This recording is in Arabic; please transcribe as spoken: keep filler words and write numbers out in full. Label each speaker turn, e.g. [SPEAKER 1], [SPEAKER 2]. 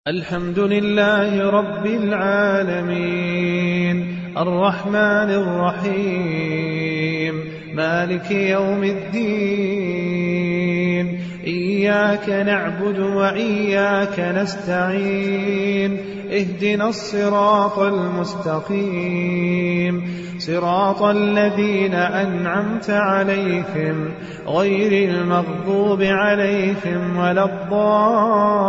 [SPEAKER 1] الحمد لله رب العالمين الرحمن الرحيم مالك يوم الدين إياك نعبد وإياك نستعين اهدنا الصراط المستقيم صراط الذين أنعمت عليهم غير المغضوب عليهم ولا الضالين